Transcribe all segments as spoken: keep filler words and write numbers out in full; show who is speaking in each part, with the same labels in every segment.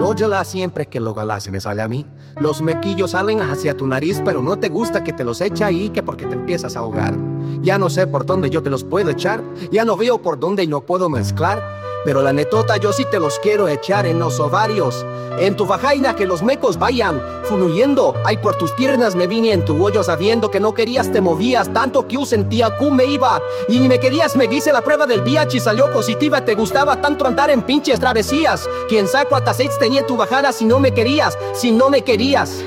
Speaker 1: Óyala siempre que lo galas se me sale a mí. Los mequillos salen hacia tu nariz, pero no te gusta que te los eche ahí, que porque te empiezas a ahogar. Ya no sé por dónde yo te los puedo echar, ya no veo por dónde y no puedo mezclar. Pero la netota yo sí te los quiero echar en los ovarios, en tu vagina, que los mecos vayan fluyendo. Ay, por tus piernas me vine en tu hoyo sabiendo que no querías, te movías tanto que yo sentía que me iba. Y ni me querías, me hice la prueba del V I H y salió positiva. Te gustaba tanto andar en pinches travesías. Quién sabe cuántas AIDS tenía en tu vagina si no me querías, si no me querías.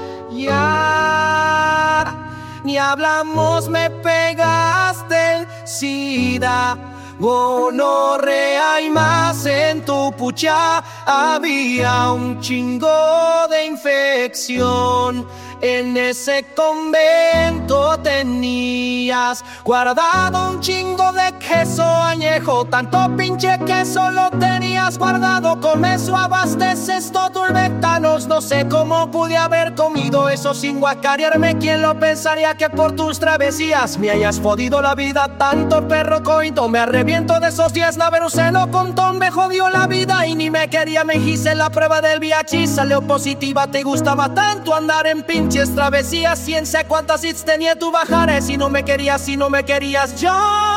Speaker 1: Ya, ni hablamos, me pegaste el SIDA. Gonorrea y más en tu pucha. Había un chingo de infección. En ese convento tenías guardado un chingo de queso añejo. Tanto pinche queso lo tenías guardado. Con eso abasteces todo el Vectanos. No sé cómo pude haber comido eso sin guacarearme. ¿Quién lo pensaría que por tus travesías me hayas jodido la vida? Tanto perro coito, me arrepiento de esos días. La Veruceno Contón me jodió la vida y ni me quería. Me hice la prueba del V I H y salió positiva. Te gustaba tanto andar en pinches travesías. Cien sé cuántas hits tenía tu bajares. Si no me querías, si no me querías yo.